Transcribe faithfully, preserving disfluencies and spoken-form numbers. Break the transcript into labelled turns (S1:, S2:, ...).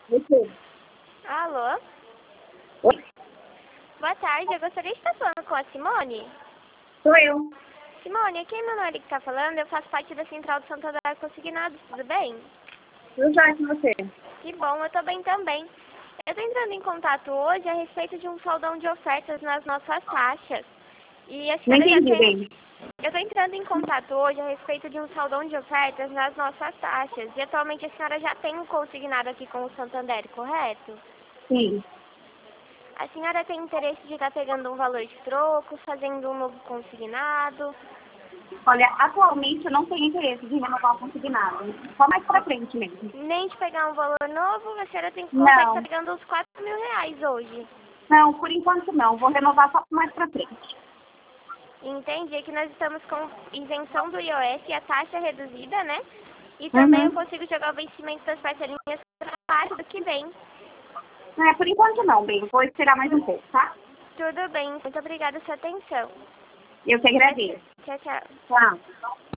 S1: Você.
S2: Alô?
S1: Oi,
S2: Boa tarde, eu gostaria de estar falando com a Simone.
S1: sou eu.
S2: Simone, aqui é a Emanuele que está falando, eu faço parte da Central de Santander Consignados, tudo bem?
S1: Eu já com você.
S2: Que bom, eu estou bem também. Eu estou entrando em contato hoje a respeito de um soldão de ofertas nas nossas taxas. E a
S1: Não
S2: senhora já
S1: entendi
S2: tem...
S1: bem.
S2: Eu estou entrando em contato hoje a respeito de um saldão de ofertas nas nossas taxas. E atualmente a senhora já tem um consignado aqui com o Santander, correto?
S1: Sim.
S2: A senhora tem interesse de estar pegando um valor de troco, fazendo um novo consignado?
S1: Olha, atualmente eu não tenho interesse de renovar o consignado. Só mais pra frente mesmo.
S2: Nem de pegar um valor novo, a senhora tem, consegue estar
S1: Não.
S2: pegando uns quatro mil reais hoje.
S1: Não, por enquanto não. Vou renovar só mais pra frente.
S2: Entendi que nós estamos com isenção do I O S e a taxa reduzida, né? E também eu
S1: Uhum.
S2: consigo jogar o vencimento das parcelinhas para parte do que vem.
S1: É, por enquanto não, bem. Vou esperar mais um pouco, tá?
S2: Tudo bem, muito obrigada pela sua atenção.
S1: Eu que agradeço.
S2: Tchau, tchau.
S1: Tchau.